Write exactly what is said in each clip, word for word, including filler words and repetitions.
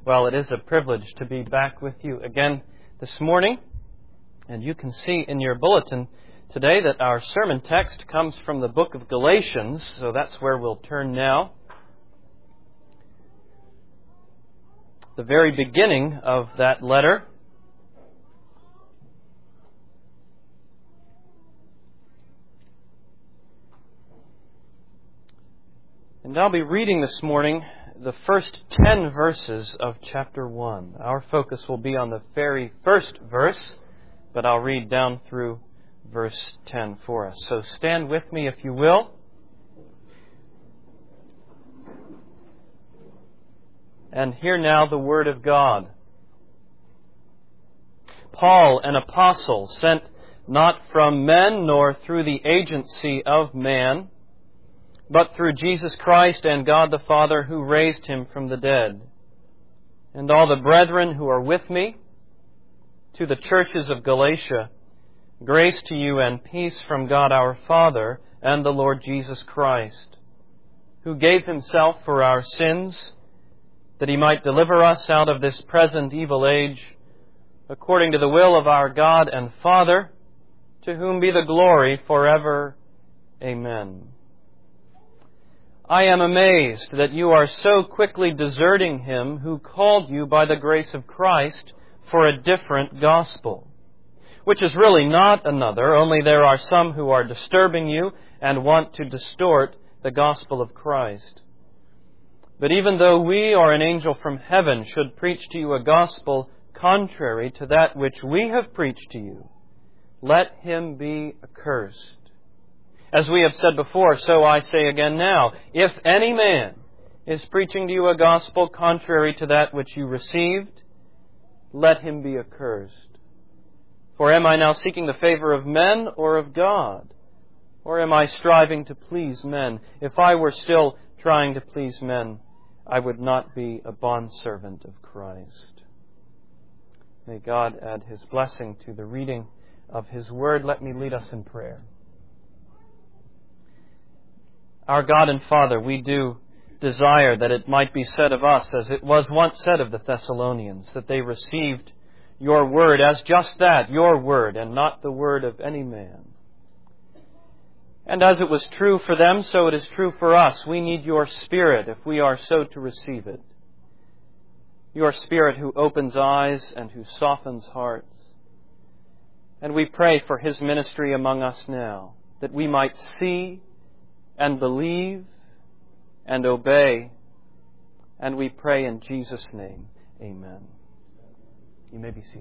Well, it is a privilege to be back with you again this morning. And you can see in your bulletin today that our sermon text comes from the book of Galatians, so that's where we'll turn now. The very beginning of that letter. And I'll be reading this morning the first ten verses of chapter one. Our focus will be on the very first verse, but I'll read down through verse ten for us. So stand with me if you will. And hear now the word of God. Paul, an apostle, sent not from men nor through the agency of man, but through Jesus Christ and God the Father who raised him from the dead. And all the brethren who are with me, to the churches of Galatia, grace to you and peace from God our Father and the Lord Jesus Christ, who gave himself for our sins, that he might deliver us out of this present evil age, according to the will of our God and Father, to whom be the glory forever. Amen. I am amazed that you are so quickly deserting him who called you by the grace of Christ for a different gospel, which is really not another, only there are some who are disturbing you and want to distort the gospel of Christ. But even though we or an angel from heaven should preach to you a gospel contrary to that which we have preached to you, let him be accursed. As we have said before, so I say again now, if any man is preaching to you a gospel contrary to that which you received, let him be accursed. For am I now seeking the favor of men or of God? Or am I striving to please men? If I were still trying to please men, I would not be a bondservant of Christ. May God add his blessing to the reading of his word. Let me lead us in prayer. Our God and Father, we do desire that it might be said of us, as it was once said of the Thessalonians, that they received your word as just that, your word, and not the word of any man. And as it was true for them, so it is true for us. We need your Spirit if we are so to receive it. Your Spirit who opens eyes and who softens hearts. And we pray for his ministry among us now, that we might see and believe and obey. And we pray in Jesus' name. Amen. You may be seated.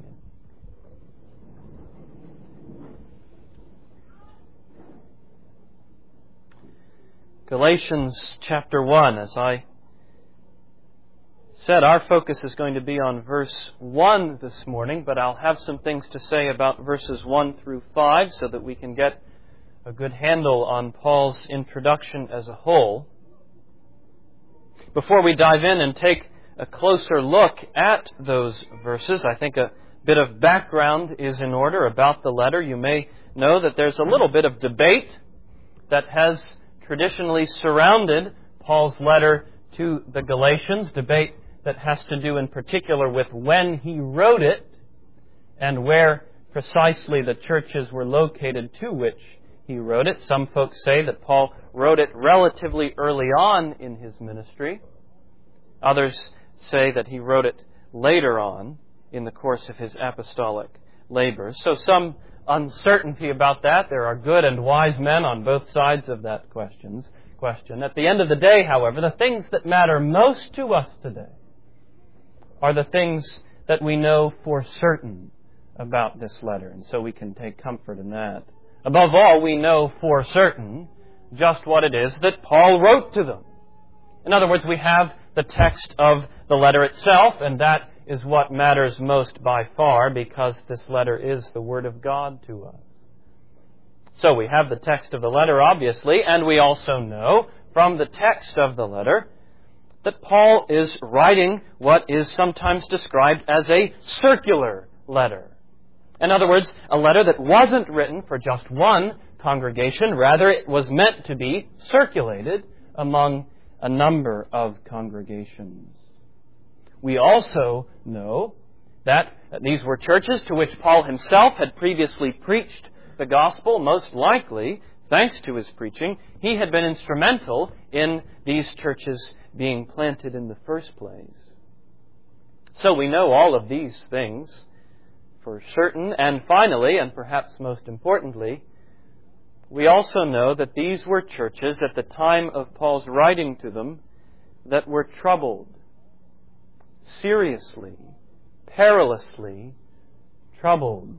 Galatians chapter one. As I said, our focus is going to be on verse one this morning, but I'll have some things to say about verses one through five so that we can get a good handle on Paul's introduction as a whole. Before we dive in and take a closer look at those verses, I think a bit of background is in order about the letter. You may know that there's a little bit of debate that has traditionally surrounded Paul's letter to the Galatians, debate that has to do in particular with when he wrote it and where precisely the churches were located to which he wrote it. Some folks say that Paul wrote it relatively early on in his ministry. Others say that he wrote it later on in the course of his apostolic labors. So some uncertainty about that. There are good and wise men on both sides of that questions, question. At the end of the day, however, the things that matter most to us today are the things that we know for certain about this letter. And so we can take comfort in that. Above all, we know for certain just what it is that Paul wrote to them. In other words, we have the text of the letter itself, and that is what matters most by far, because this letter is the Word of God to us. So we have the text of the letter, obviously, and we also know from the text of the letter that Paul is writing what is sometimes described as a circular letter. In other words, a letter that wasn't written for just one congregation. Rather, it was meant to be circulated among a number of congregations. We also know that these were churches to which Paul himself had previously preached the gospel. Most likely, thanks to his preaching, he had been instrumental in these churches being planted in the first place. So we know all of these things for certain. And finally, and perhaps most importantly, we also know that these were churches at the time of Paul's writing to them that were troubled, seriously, perilously troubled.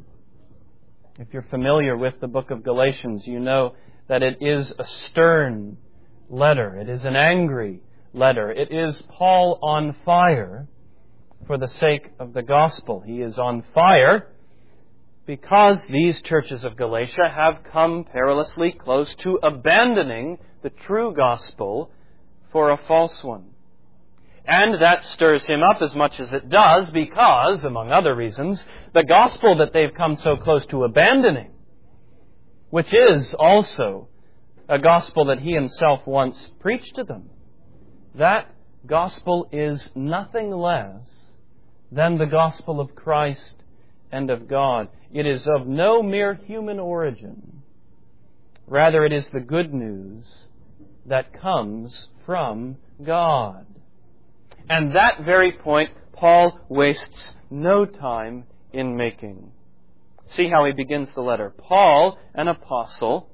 If you're familiar with the book of Galatians, you know that it is a stern letter. It is an angry letter. It is Paul on fire for the sake of the gospel. He is on fire because these churches of Galatia have come perilously close to abandoning the true gospel for a false one. And that stirs him up as much as it does because, among other reasons, the gospel that they've come so close to abandoning, which is also a gospel that he himself once preached to them, that gospel is nothing less than the gospel of Christ and of God. It is of no mere human origin. Rather, it is the good news that comes from God. And that very point Paul wastes no time in making. See how he begins the letter. Paul, an apostle,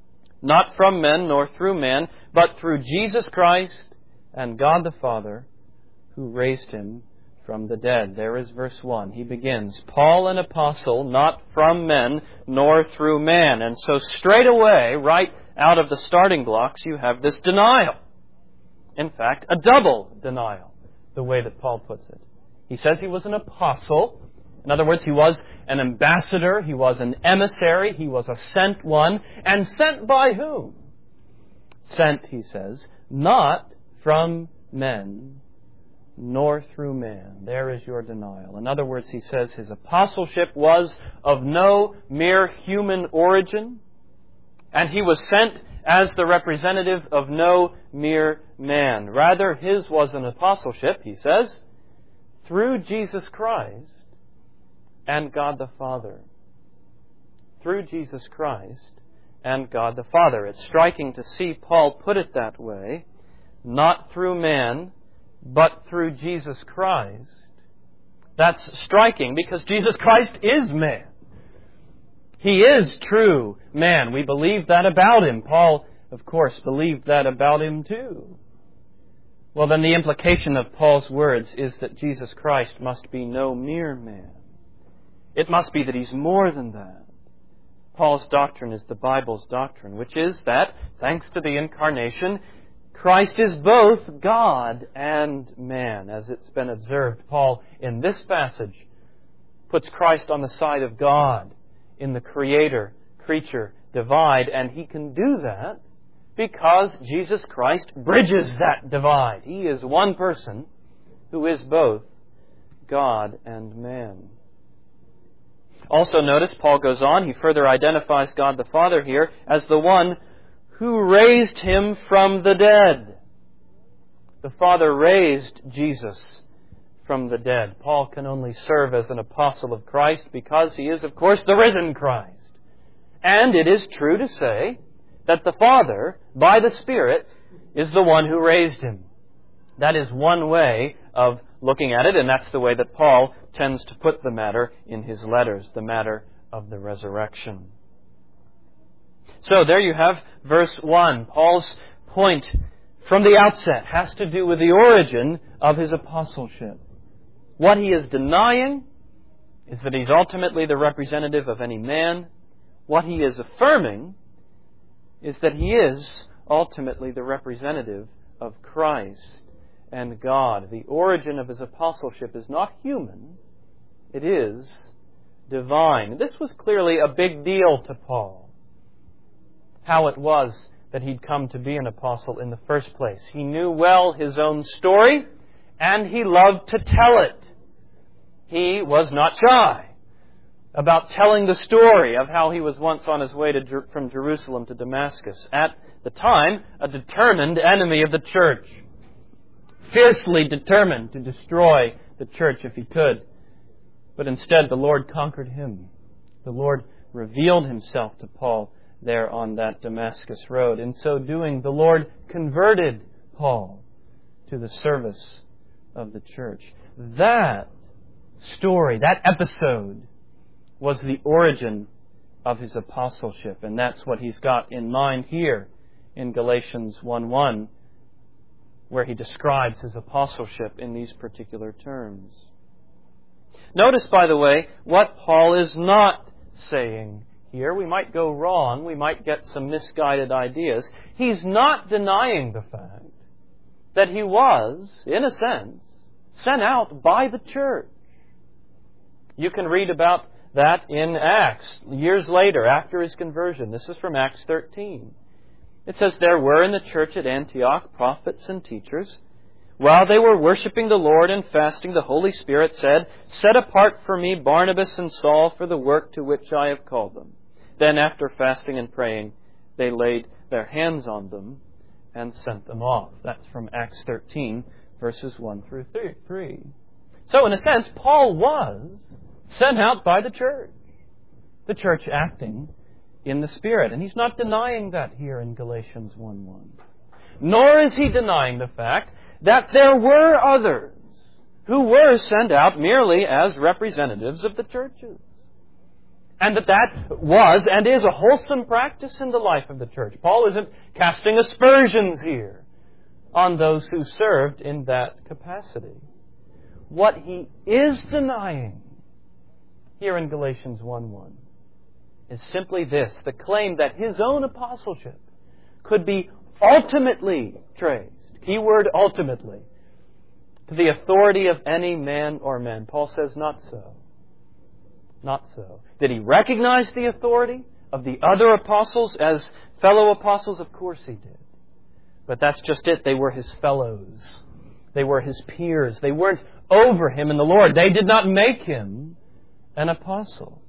not from men nor through man, but through Jesus Christ and God the Father, who raised him from the dead. There is verse one. He begins, Paul, an apostle, not from men nor through man. And so straight away, right out of the starting blocks, you have this denial. In fact, a double denial, the way that Paul puts it. He says he was an apostle. In other words, he was an ambassador, he was an emissary, he was a sent one. And sent by whom? Sent, he says, not from men, nor through man. There is your denial. In other words, he says his apostleship was of no mere human origin, and he was sent as the representative of no mere man. Rather, his was an apostleship, he says, through Jesus Christ and God the Father. Through Jesus Christ and God the Father. It's striking to see Paul put it that way, not through man, but through Jesus Christ. That's striking because Jesus Christ is man. He is true man. We believe that about him. Paul, of course, believed that about him too. Well, then the implication of Paul's words is that Jesus Christ must be no mere man. It must be that he's more than that. Paul's doctrine is the Bible's doctrine, which is that, thanks to the incarnation, Christ is both God and man. As it's been observed, Paul, in this passage, puts Christ on the side of God in the creator-creature divide, and he can do that because Jesus Christ bridges that divide. He is one person who is both God and man. Also notice, Paul goes on, he further identifies God the Father here as the one who raised him from the dead. The Father raised Jesus from the dead. Paul can only serve as an apostle of Christ because he is, of course, the risen Christ. And it is true to say that the Father, by the Spirit, is the one who raised him. That is one way of looking at it, and that's the way that Paul tends to put the matter in his letters, the matter of the resurrection. So there you have verse one. Paul's point from the outset has to do with the origin of his apostleship. What he is denying is that he's ultimately the representative of any man. What he is affirming is that he is ultimately the representative of Christ and God. The origin of his apostleship is not human. It is divine. This was clearly a big deal to Paul. How it was that he'd come to be an apostle in the first place. He knew well his own story, and he loved to tell it. He was not shy about telling the story of how he was once on his way to, from Jerusalem to Damascus, at the time a determined enemy of the church, fiercely determined to destroy the church if he could. But instead, the Lord conquered him. The Lord revealed himself to Paul there on that Damascus road. In so doing, the Lord converted Paul to the service of the church. That story, that episode, was the origin of his apostleship. And that's what he's got in mind here in Galatians one one, where he describes his apostleship in these particular terms. Notice, by the way, what Paul is not saying here. We might go wrong. We might get some misguided ideas. He's not denying the fact that he was, in a sense, sent out by the church. You can read about that in Acts, years later, after his conversion. This is from Acts thirteen. It says, "There were in the church at Antioch prophets and teachers. While they were worshiping the Lord and fasting, the Holy Spirit said, 'Set apart for me Barnabas and Saul for the work to which I have called them.' Then after fasting and praying, they laid their hands on them and sent them off." That's from Acts thirteen, verses one through three. So in a sense, Paul was sent out by the church. The church acting in the Spirit. And he's not denying that here in Galatians one one. Nor is he denying the fact that there were others who were sent out merely as representatives of the churches. And that that was and is a wholesome practice in the life of the church. Paul isn't casting aspersions here on those who served in that capacity. What he is denying here in Galatians one one is simply this, the claim that his own apostleship could be ultimately traced, keyword ultimately, to the authority of any man or men. Paul says not so. Not so. Did he recognize the authority of the other apostles as fellow apostles? Of course he did. But that's just it. They were his fellows. They were his peers. They weren't over him in the Lord. They did not make him an apostle.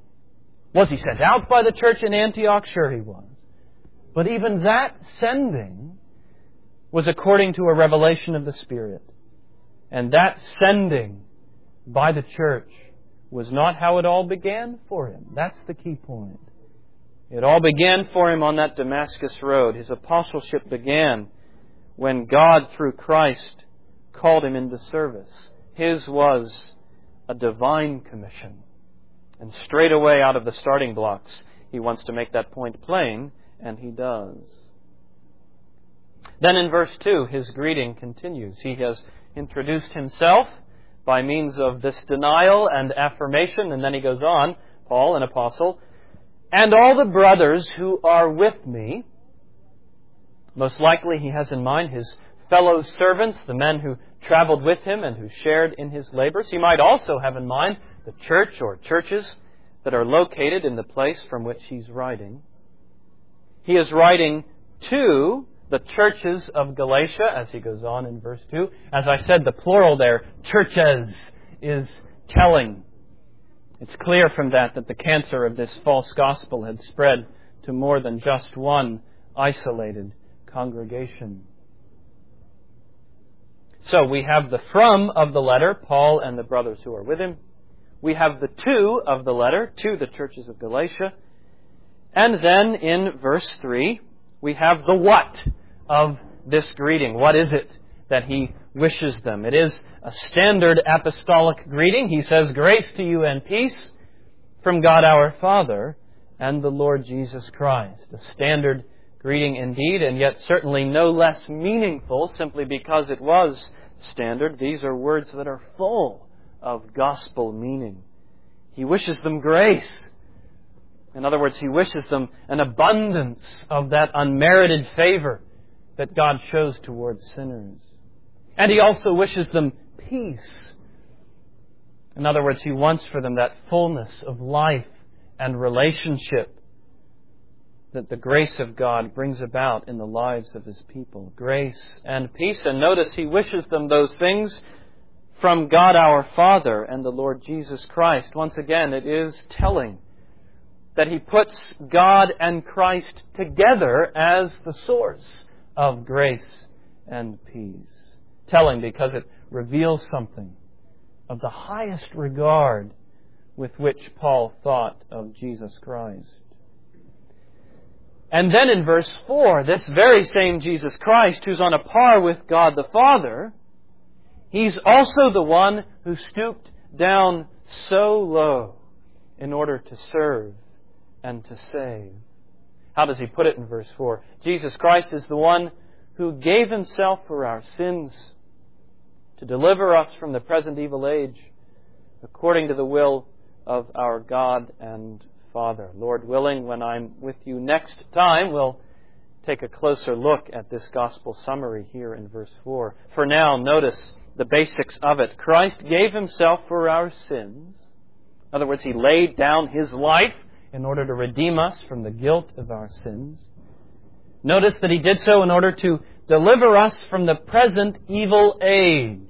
Was he sent out by the church in Antioch? Sure he was. But even that sending was according to a revelation of the Spirit. And that sending by the church was not how it all began for him. That's the key point. It all began for him on that Damascus road. His apostleship began when God, through Christ, called him into service. His was a divine commission. And straight away out of the starting blocks, he wants to make that point plain, and he does. Then in verse two, his greeting continues. He has introduced himself by means of this denial and affirmation, and then he goes on, Paul, an apostle, "And all the brothers who are with me." Most likely he has in mind his fellow servants, the men who traveled with him and who shared in his labors. He might also have in mind the church or churches that are located in the place from which he's writing. He is writing to the churches of Galatia, as he goes on in verse two. As I said, the plural there, churches, is telling. It's clear from that that the cancer of this false gospel had spread to more than just one isolated congregation. So we have the from of the letter, Paul and the brothers who are with him. We have the to of the letter, to the churches of Galatia. And then in verse three, we have the what of this greeting. What is it that he wishes them? It is a standard apostolic greeting. He says, "Grace to you and peace from God our Father and the Lord Jesus Christ." A standard greeting indeed, and yet certainly no less meaningful simply because it was standard. These are words that are full of gospel meaning. He wishes them grace. In other words, he wishes them an abundance of that unmerited favor that God shows towards sinners. And he also wishes them peace. In other words, he wants for them that fullness of life and relationship that the grace of God brings about in the lives of his people. Grace and peace. And notice he wishes them those things from God our Father and the Lord Jesus Christ. Once again, it is telling that he puts God and Christ together as the source of grace and peace. telling because it reveals something of the highest regard with which Paul thought of Jesus Christ. And then in verse four, this very same Jesus Christ, who's on a par with God the Father, He's also the one who stooped down so low in order to serve and to save. How does he put it in verse four? Jesus Christ is the one who gave Himself for our sins to deliver us from the present evil age according to the will of our God and Father. Lord willing, when I'm with you next time, we'll take a closer look at this gospel summary here in verse four. For now, notice the basics of it. Christ gave Himself for our sins. In other words, He laid down His life in order to redeem us from the guilt of our sins. Notice that He did so in order to deliver us from the present evil age.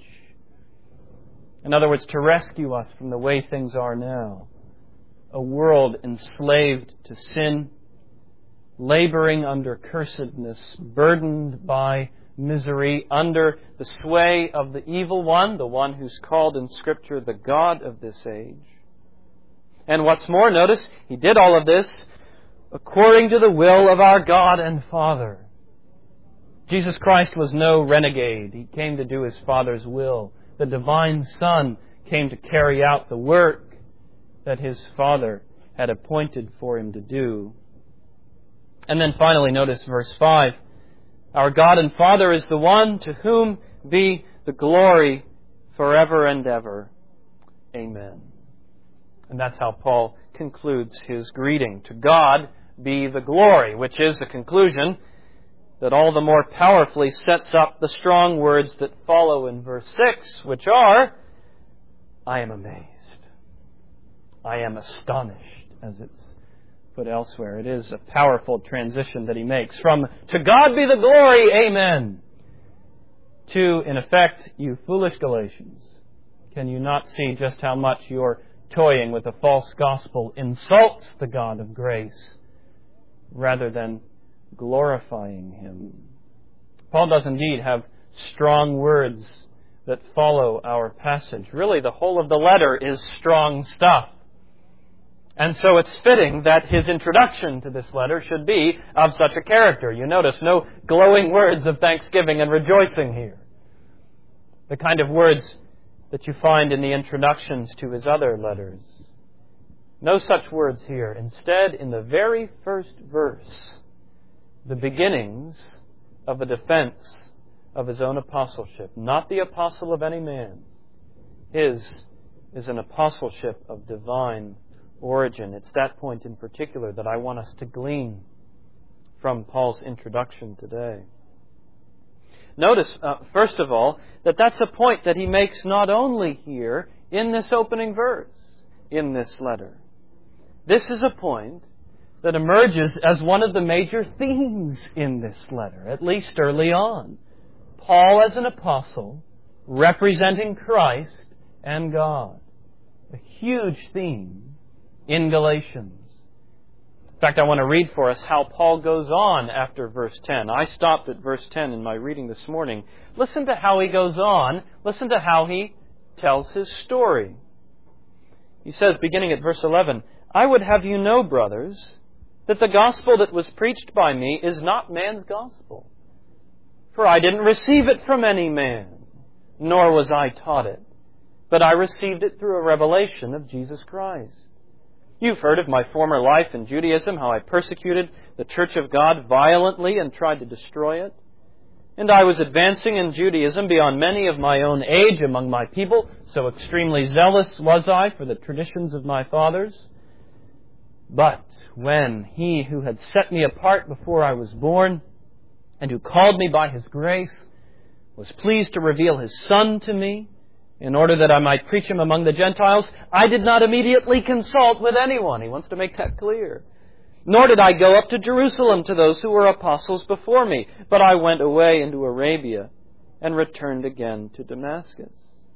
In other words, to rescue us from the way things are now. A world enslaved to sin, laboring under cursedness, burdened by misery, under the sway of the evil one, the one who's called in Scripture the God of this age. And what's more, notice, He did all of this according to the will of our God and Father. Jesus Christ was no renegade. He came to do His Father's will. The divine Son came to carry out the work that His Father had appointed for Him to do. And then finally, notice verse five. Our God and Father is the one to whom be the glory forever and ever. Amen. And that's how Paul concludes his greeting. To God be the glory, which is a conclusion that all the more powerfully sets up the strong words that follow in verse six, which are, I am amazed. I am astonished, as it's put elsewhere. It is a powerful transition that he makes from, to God be the glory, amen, to, in effect, you foolish Galatians, can you not see just how much your toying with a false gospel insults the God of grace rather than glorifying Him? Paul does indeed have strong words that follow our passage. Really, the whole of the letter is strong stuff. And so it's fitting that his introduction to this letter should be of such a character. You notice no glowing words of thanksgiving and rejoicing here. The kind of words that you find in the introductions to his other letters. No such words here. Instead, in the very first verse, the beginnings of a defense of his own apostleship. Not the apostle of any man. His is an apostleship of divine origin. It's that point in particular that I want us to glean from Paul's introduction today. Notice, uh, first of all, that that's a point that he makes not only here in this opening verse, in this letter. This is a point that emerges as one of the major themes in this letter, at least early on. Paul as an apostle representing Christ and God. A huge theme in Galatians. In fact, I want to read for us how Paul goes on after verse ten. I stopped at verse ten in my reading this morning. Listen to how he goes on. Listen to how he tells his story. He says, beginning at verse eleven, I would have you know, brothers, that the gospel that was preached by me is not man's gospel. For I didn't receive it from any man, nor was I taught it, but I received it through a revelation of Jesus Christ. You've heard of my former life in Judaism, how I persecuted the church of God violently and tried to destroy it. And I was advancing in Judaism beyond many of my own age among my people, so extremely zealous was I for the traditions of my fathers. But when He who had set me apart before I was born, and who called me by His grace, was pleased to reveal His Son to me, in order that I might preach Him among the Gentiles, I did not immediately consult with anyone. He wants to make that clear. Nor did I go up to Jerusalem to those who were apostles before me, but I went away into Arabia and returned again to Damascus.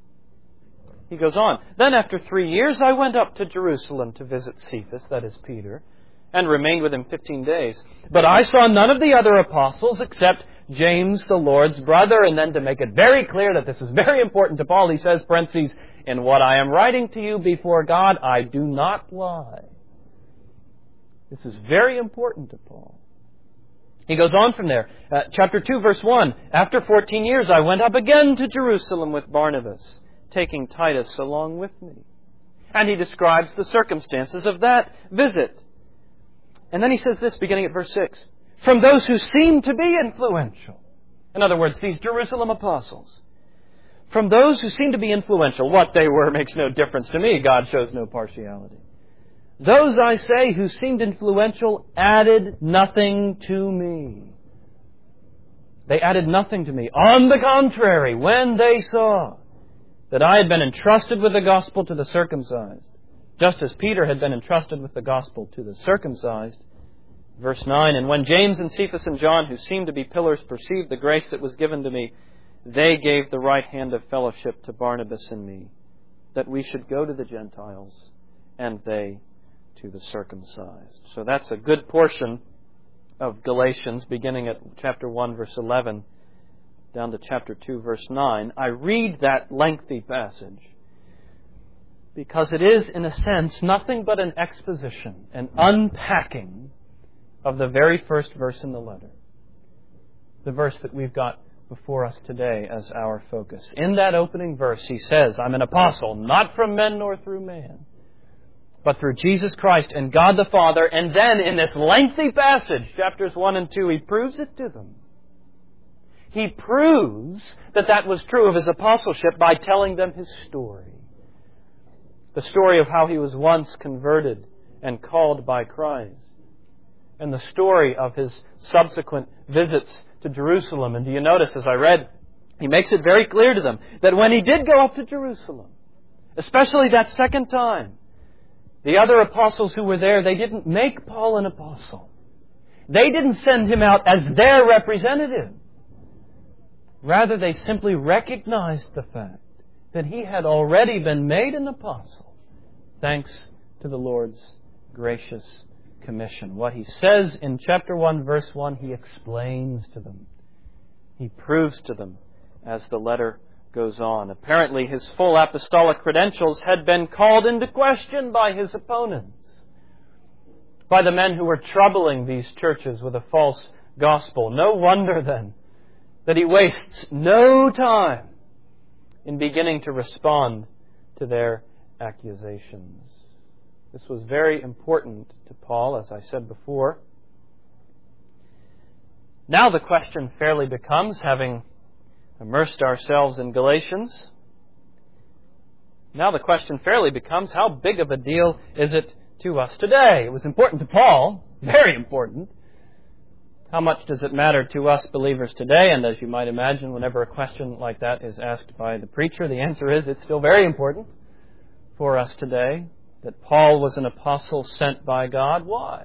He goes on, then after three years I went up to Jerusalem to visit Cephas, that is Peter, and remained with him fifteen days. But I saw none of the other apostles except James, the Lord's brother. And then to make it very clear that this is very important to Paul, he says, parentheses, in what I am writing to you before God, I do not lie. This is very important to Paul. He goes on from there. Uh, chapter two, verse one. After fourteen years, I went up again to Jerusalem with Barnabas, taking Titus along with me. And he describes the circumstances of that visit. And then he says this, beginning at verse six. From those who seem to be influential. In other words, these Jerusalem apostles. From those who seem to be influential. What they were makes no difference to me. God shows no partiality. Those, I say, who seemed influential added nothing to me. They added nothing to me. On the contrary, when they saw that I had been entrusted with the gospel to the circumcised, just as Peter had been entrusted with the gospel to the circumcised, verse nine, and when James and Cephas and John, who seemed to be pillars, perceived the grace that was given to me, they gave the right hand of fellowship to Barnabas and me, that we should go to the Gentiles, and they to the circumcised. So that's a good portion of Galatians, beginning at chapter one, verse eleven, down to chapter two, verse nine. I read that lengthy passage because it is, in a sense, nothing but an exposition, an unpacking of the very first verse in the letter. The verse that we've got before us today as our focus. In that opening verse, he says, I'm an apostle, not from men nor through man, but through Jesus Christ and God the Father. And then in this lengthy passage, chapters one and two, he proves it to them. He proves that that was true of his apostleship by telling them his story. The story of how he was once converted and called by Christ. And the story of his subsequent visits to Jerusalem. And do you notice, as I read, he makes it very clear to them that when he did go up to Jerusalem, especially that second time, the other apostles who were there, they didn't make Paul an apostle. They didn't send him out as their representative. Rather, they simply recognized the fact that he had already been made an apostle, thanks to the Lord's gracious commission. What he says in chapter one, verse one, he explains to them. He proves to them as the letter goes on. Apparently, his full apostolic credentials had been called into question by his opponents, by the men who were troubling these churches with a false gospel. No wonder, then, that he wastes no time in beginning to respond to their accusations. This was very important to Paul, as I said before. Now the question fairly becomes, having immersed ourselves in Galatians, now the question fairly becomes, how big of a deal is it to us today? It was important to Paul, very important. How much does it matter to us believers today? And as you might imagine, whenever a question like that is asked by the preacher, the answer is it's still very important for us today that Paul was an apostle sent by God. Why?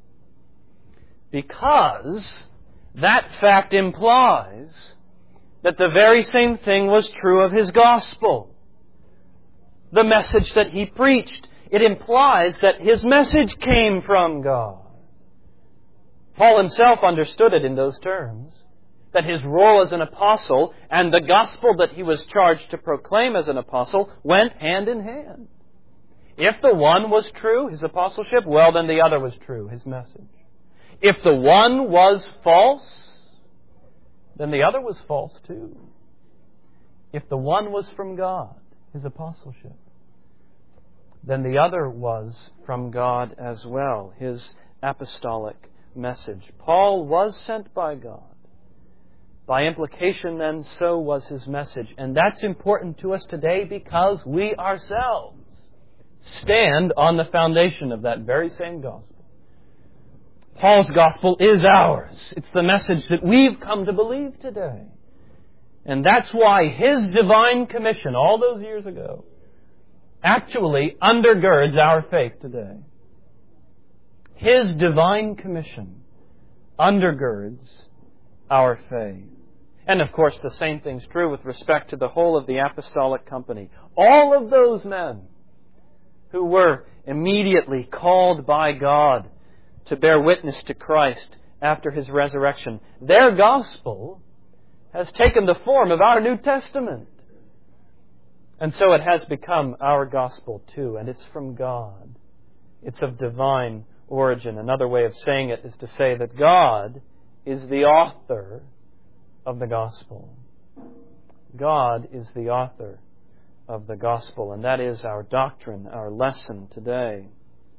Because that fact implies that the very same thing was true of his gospel. The message that he preached. It implies that his message came from God. Paul himself understood it in those terms, that his role as an apostle and the gospel that he was charged to proclaim as an apostle went hand in hand. If the one was true, his apostleship, well, then the other was true, his message. If the one was false, then the other was false too. If the one was from God, his apostleship, then the other was from God as well, his apostolic message. Paul was sent by God. By implication, then, so was his message. And that's important to us today because we ourselves stand on the foundation of that very same gospel. Paul's gospel is ours. It's the message that we've come to believe today. And that's why his divine commission all those years ago actually undergirds our faith today. His divine commission undergirds our faith. And of course, the same thing's true with respect to the whole of the apostolic company. All of those men who were immediately called by God to bear witness to Christ after His resurrection. Their gospel has taken the form of our New Testament. And so it has become our gospel too, and it's from God. It's of divine origin. Another way of saying it is to say that God is the author of the gospel. God is the author of the gospel, and that is our doctrine, our lesson today.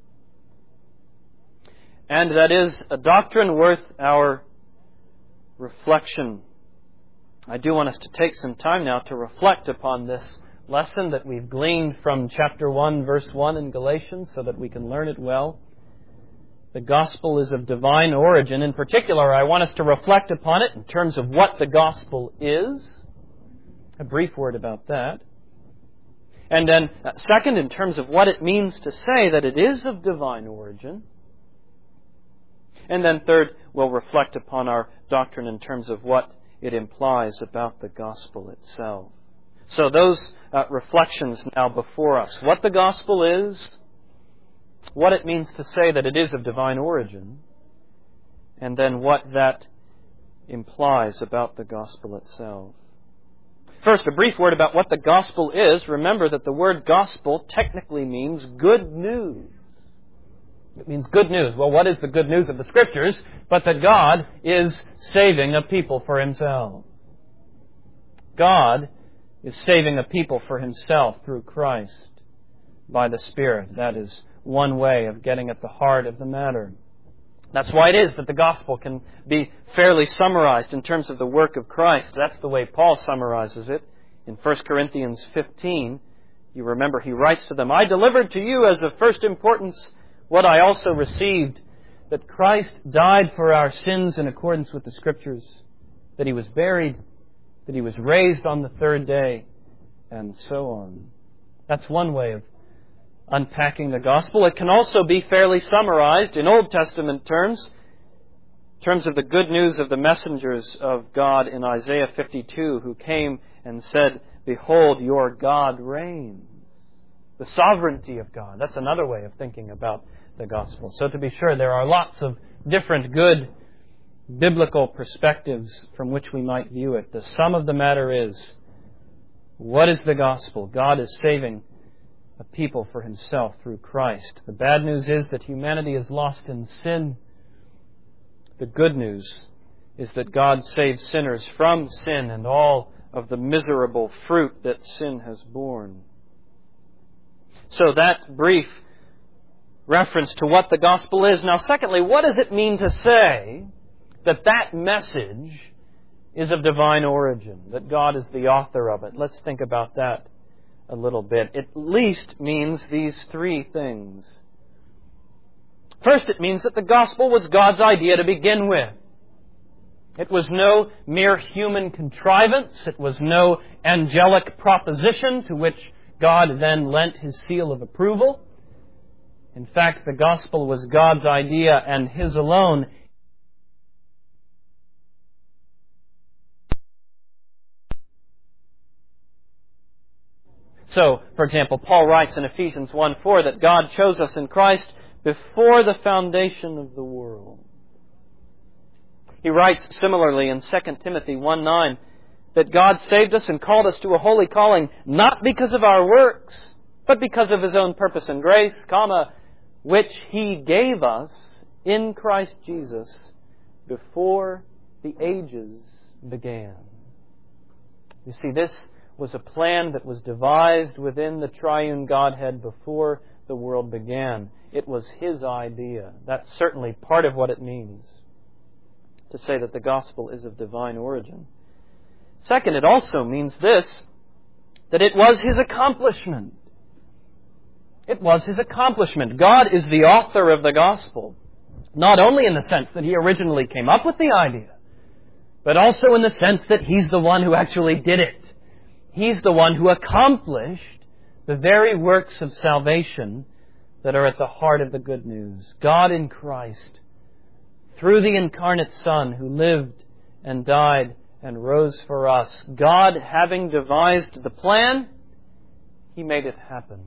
And that is a doctrine worth our reflection. I do want us to take some time now to reflect upon this lesson that we've gleaned from chapter one, verse one in Galatians, so that we can learn it well. The gospel is of divine origin. In particular, I want us to reflect upon it in terms of what the gospel is. A brief word about that. And then, uh, second, in terms of what it means to say that it is of divine origin. And then third, we'll reflect upon our doctrine in terms of what it implies about the gospel itself. So those uh, reflections now before us. What the gospel is, what it means to say that it is of divine origin, and then what that implies about the gospel itself. First, a brief word about what the gospel is. Remember that the word gospel technically means good news. It means good news. Well, what is the good news of the Scriptures? But that God is saving a people for Himself. God is saving a people for Himself through Christ by the Spirit. That is one way of getting at the heart of the matter. That's why it is that the gospel can be fairly summarized in terms of the work of Christ. That's the way Paul summarizes it in First Corinthians fifteen. You remember he writes to them, I delivered to you as of first importance what I also received, that Christ died for our sins in accordance with the Scriptures, that He was buried, that He was raised on the third day, and so on. That's one way of unpacking the gospel. It can also be fairly summarized in Old Testament terms, in terms of the good news of the messengers of God in Isaiah fifty-two, who came and said, Behold, your God reigns. The sovereignty of God. That's another way of thinking about the gospel. So to be sure, there are lots of different good biblical perspectives from which we might view it. The sum of the matter is, what is the gospel? God is saving a people for Himself through Christ. The bad news is that humanity is lost in sin. The good news is that God saves sinners from sin and all of the miserable fruit that sin has borne. So that brief reference to what the gospel is. Now, secondly, what does it mean to say that that message is of divine origin, that God is the author of it? Let's think about that a little bit. It at least means these three things. First, it means that the gospel was God's idea to begin with. It was no mere human contrivance. It was no angelic proposition to which God then lent His seal of approval. In fact, the gospel was God's idea and His alone. So, for example, Paul writes in Ephesians one four that God chose us in Christ before the foundation of the world. He writes similarly in Second Timothy one nine that God saved us and called us to a holy calling, not because of our works, but because of His own purpose and grace, comma, which He gave us in Christ Jesus before the ages began. You see, this was a plan that was devised within the triune Godhead before the world began. It was His idea. That's certainly part of what it means to say that the gospel is of divine origin. Second, it also means this, that it was His accomplishment. It was His accomplishment. God is the author of the gospel, not only in the sense that He originally came up with the idea, but also in the sense that He's the one who actually did it. He's the one who accomplished the very works of salvation that are at the heart of the good news. God in Christ, through the incarnate Son who lived and died and rose for us. God, having devised the plan, He made it happen.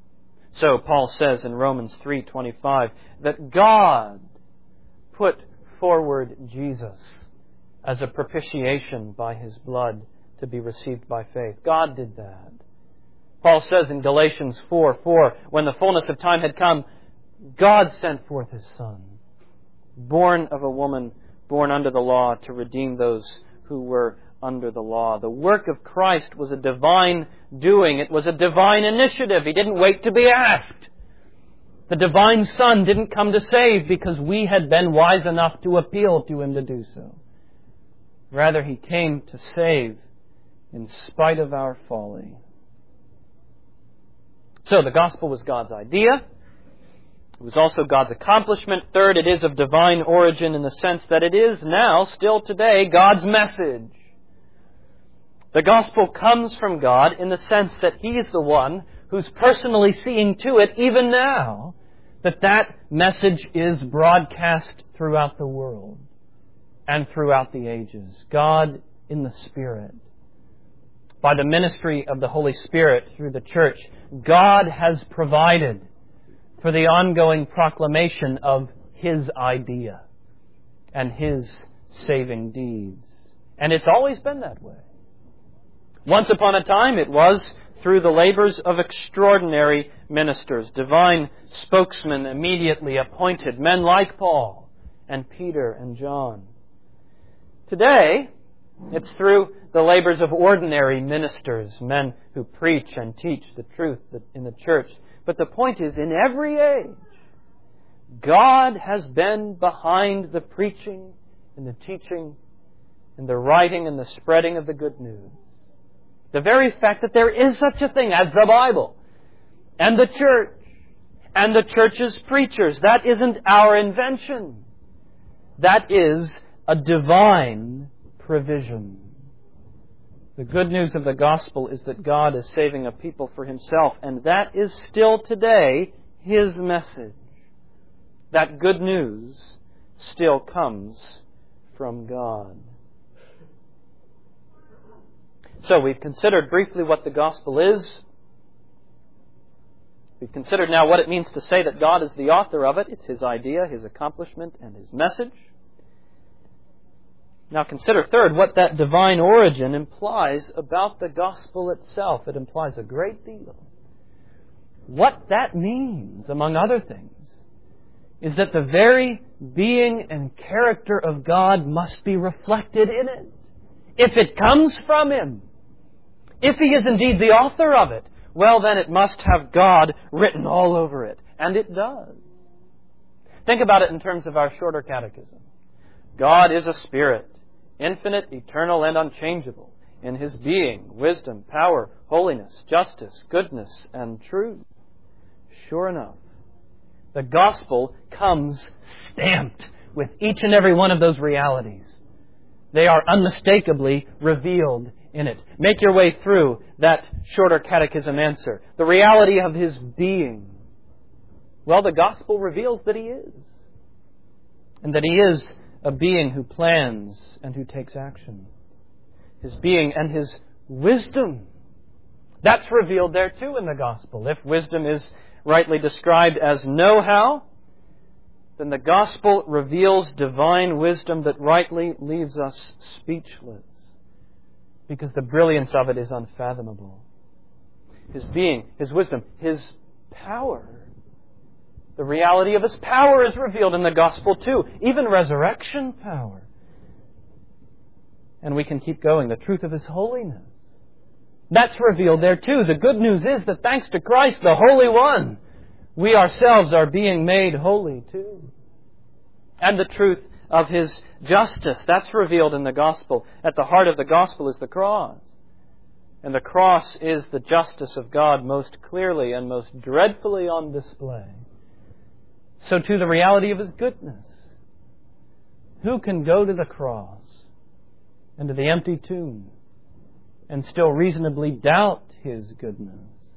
So Paul says in Romans three twenty-five that God put forward Jesus as a propitiation by His blood to be received by faith. God did that. Paul says in Galatians four four, when the fullness of time had come, God sent forth His Son, born of a woman, born under the law, to redeem those who were under the law. The work of Christ was a divine doing. It was a divine initiative. He didn't wait to be asked. The divine Son didn't come to save because we had been wise enough to appeal to Him to do so. Rather, He came to save in spite of our folly. So the gospel was God's idea. It was also God's accomplishment. Third, it is of divine origin in the sense that it is now, still today, God's message. The gospel comes from God in the sense that He is the one who's personally seeing to it, even now, that that message is broadcast throughout the world and throughout the ages. God in the Spirit. By the ministry of the Holy Spirit through the church, God has provided for the ongoing proclamation of His idea and His saving deeds. And it's always been that way. Once upon a time, it was through the labors of extraordinary ministers, divine spokesmen immediately appointed, men like Paul and Peter and John. Today, it's through the labors of ordinary ministers, men who preach and teach the truth in the church. But the point is, in every age, God has been behind the preaching and the teaching and the writing and the spreading of the good news. The very fact that there is such a thing as the Bible and the church and the church's preachers, that isn't our invention. That is a divine provision. The good news of the gospel is that God is saving a people for Himself, and that is still today His message. That good news still comes from God. So we've considered briefly what the gospel is. We've considered now what it means to say that God is the author of it. It's His idea, His accomplishment, and His message. Now consider, third, what that divine origin implies about the gospel itself. It implies a great deal. What that means, among other things, is that the very being and character of God must be reflected in it. If it comes from Him, if He is indeed the author of it, well then it must have God written all over it. And it does. Think about it in terms of our shorter catechism. God is a Spirit, infinite, eternal, and unchangeable in His being, wisdom, power, holiness, justice, goodness, and truth. Sure enough, the gospel comes stamped with each and every one of those realities. They are unmistakably revealed in it. Make your way through that shorter catechism answer. The reality of His being. Well, the gospel reveals that He is. And that He is a being who plans and who takes action. His being and His wisdom. That's revealed there too in the gospel. If wisdom is rightly described as know-how, then the gospel reveals divine wisdom that rightly leaves us speechless, because the brilliance of it is unfathomable. His being, His wisdom, His power. The reality of His power is revealed in the gospel too, even resurrection power. And we can keep going. The truth of His holiness. That's revealed there too. The good news is that thanks to Christ, the Holy One, we ourselves are being made holy too. And the truth of His justice, that's revealed in the gospel. At the heart of the gospel is the cross. And the cross is the justice of God most clearly and most dreadfully on display. So too the reality of His goodness. Who can go to the cross and to the empty tomb and still reasonably doubt His goodness?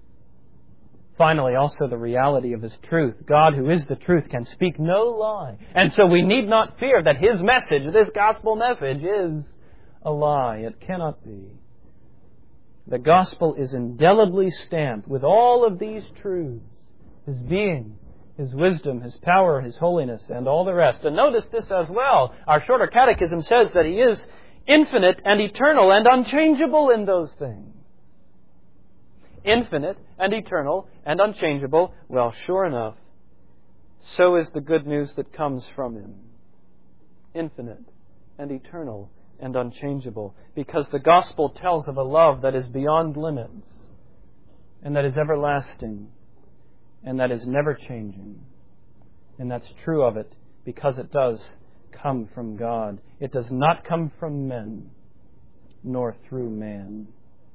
Finally, also the reality of His truth. God, who is the truth, can speak no lie. And so we need not fear that His message, this gospel message, is a lie. It cannot be. The gospel is indelibly stamped with all of these truths. His being, His wisdom, His power, His holiness, and all the rest. And notice this as well. Our shorter catechism says that He is infinite and eternal and unchangeable in those things. Infinite and eternal and unchangeable. Well, sure enough, so is the good news that comes from Him. Infinite and eternal and unchangeable. Because the gospel tells of a love that is beyond limits and that is everlasting and that is never changing. And that's true of it because it does come from God. It does not come from men, nor through man.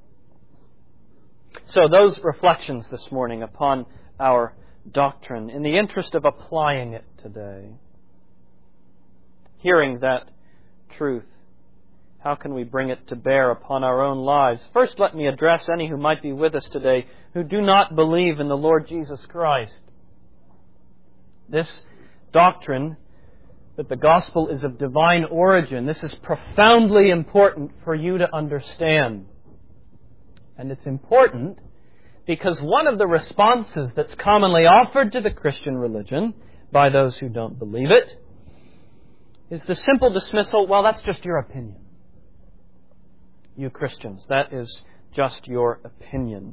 So those reflections this morning upon our doctrine, in the interest of applying it today, hearing that truth, how can we bring it to bear upon our own lives? First, let me address any who might be with us today who do not believe in the Lord Jesus Christ. This doctrine that the gospel is of divine origin, this is profoundly important for you to understand. And it's important because one of the responses that's commonly offered to the Christian religion by those who don't believe it is the simple dismissal, well, that's just your opinion. You Christians, that is just your opinion.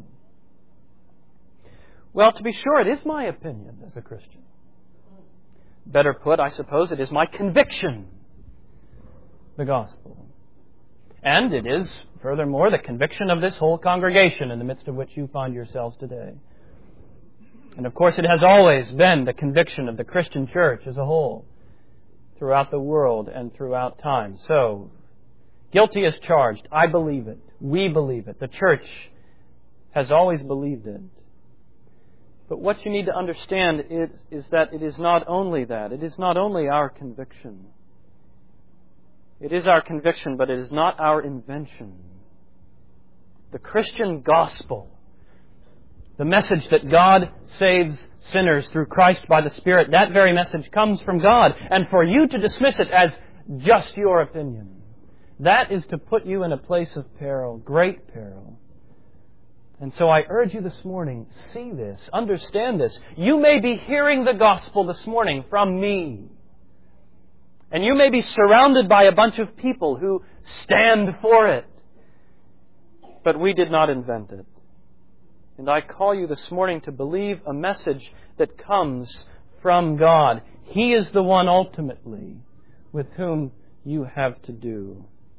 Well, to be sure, it is my opinion as a Christian. Better put, I suppose, it is my conviction, the gospel. And it is, furthermore, the conviction of this whole congregation in the midst of which you find yourselves today. And of course, it has always been the conviction of the Christian church as a whole, throughout the world and throughout time. So, guilty as charged. I believe it. We believe it. The church has always believed it. But what you need to understand is, is that it is not only that. It is not only our conviction. It is our conviction, but it is not our invention. The Christian gospel, the message that God saves sinners through Christ by the Spirit, that very message comes from God. And for you to dismiss it as just your opinion, that is to put you in a place of peril, great peril. And so I urge you this morning, see this, understand this. You may be hearing the gospel this morning from me. And you may be surrounded by a bunch of people who stand for it. But we did not invent it. And I call you this morning to believe a message that comes from God. He is the one ultimately with whom you have to do.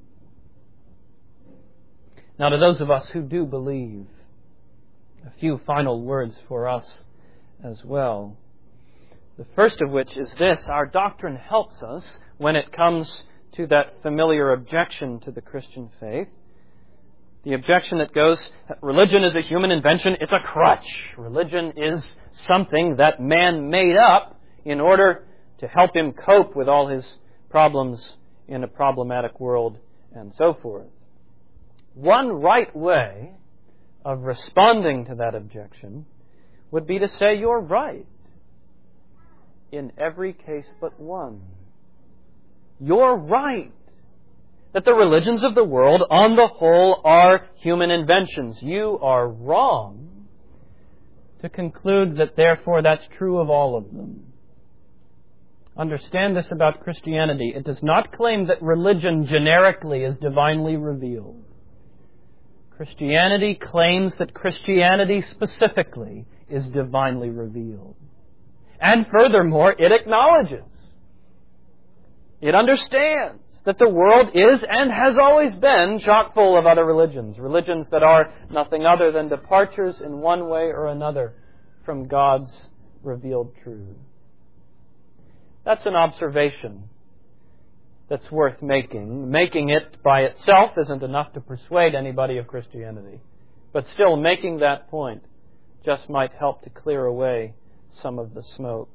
Now, to those of us who do believe, a few final words for us as well. The first of which is this: our doctrine helps us when it comes to that familiar objection to the Christian faith. The objection that goes, religion is a human invention, it's a crutch. Religion is something that man made up in order to help him cope with all his problems in a problematic world and so forth. One right way of responding to that objection would be to say, you're right. In every case but one. You're right. That the religions of the world, on the whole, are human inventions. You are wrong to conclude that, therefore, that's true of all of them. Understand this about Christianity. It does not claim that religion generically is divinely revealed. Christianity claims that Christianity specifically is divinely revealed. And furthermore, it acknowledges, it understands that the world is and has always been chock full of other religions. Religions that are nothing other than departures in one way or another from God's revealed truth. That's an observation that's worth making. Making it by itself isn't enough to persuade anybody of Christianity. But still, making that point just might help to clear away some of the smoke.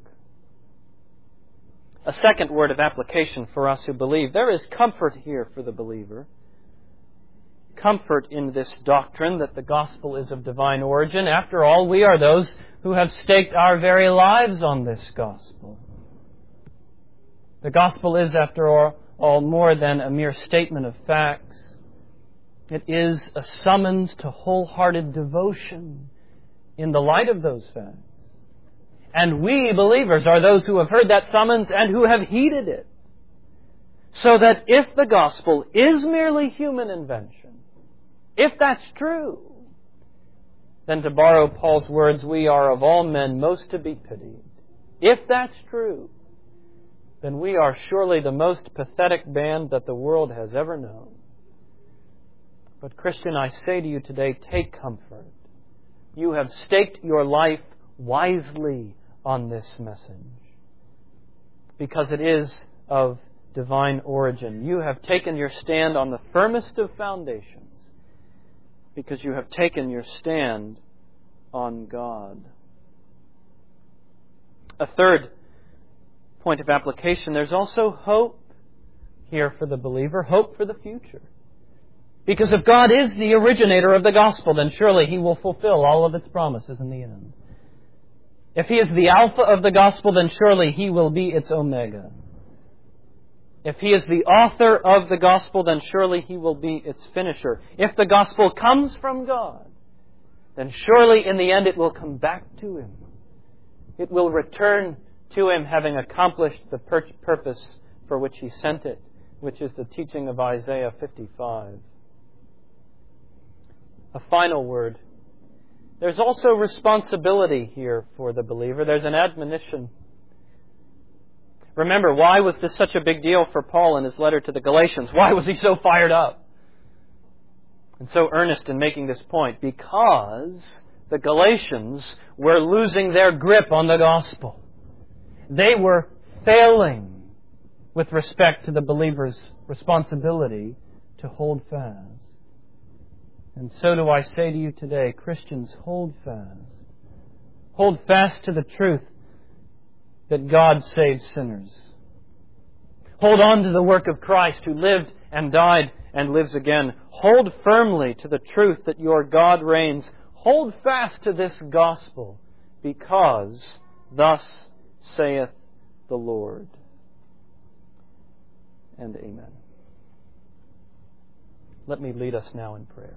A second word of application for us who believe. There is comfort here for the believer. Comfort in this doctrine that the gospel is of divine origin. After all, we are those who have staked our very lives on this gospel. The gospel is, after all, all more than a mere statement of facts. It is a summons to wholehearted devotion in the light of those facts. And we believers are those who have heard that summons and who have heeded it. So that if the gospel is merely human invention, if that's true, then to borrow Paul's words, we are of all men most to be pitied. If that's true, then we are surely the most pathetic band that the world has ever known. But Christian, I say to you today, take comfort. You have staked your life wisely on this message, because it is of divine origin. You have taken your stand on the firmest of foundations, because you have taken your stand on God. A third point of application, there's also hope here for the believer, hope for the future. Because if God is the originator of the gospel, then surely He will fulfill all of its promises in the end. If He is the Alpha of the gospel, then surely He will be its Omega. If He is the author of the gospel, then surely He will be its finisher. If the gospel comes from God, then surely in the end it will come back to Him. It will return to Him, having accomplished the pur- purpose for which He sent it, which is the teaching of Isaiah fifty-five. A final word. There's also responsibility here for the believer. There's an admonition. Remember, why was this such a big deal for Paul in his letter to the Galatians? Why was he so fired up and so earnest in making this point? Because the Galatians were losing their grip on the gospel. They were failing with respect to the believer's responsibility to hold fast. And so do I say to you today, Christians, hold fast. Hold fast to the truth that God saves sinners. Hold on to the work of Christ, who lived and died and lives again. Hold firmly to the truth that your God reigns. Hold fast to this gospel, because thus saith the Lord. And amen. Let me lead us now in prayer.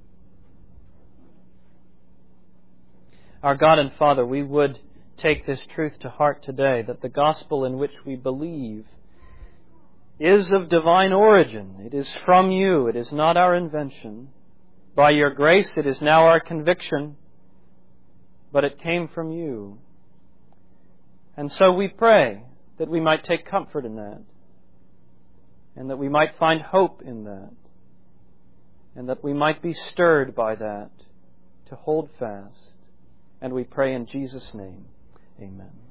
Our God and Father, we would take this truth to heart today, that the gospel in which we believe is of divine origin. It is from you. It is not our invention. By your grace, it is now our conviction, but it came from you. And so we pray that we might take comfort in that, and that we might find hope in that, and that we might be stirred by that to hold fast. And we pray in Jesus' name. Amen.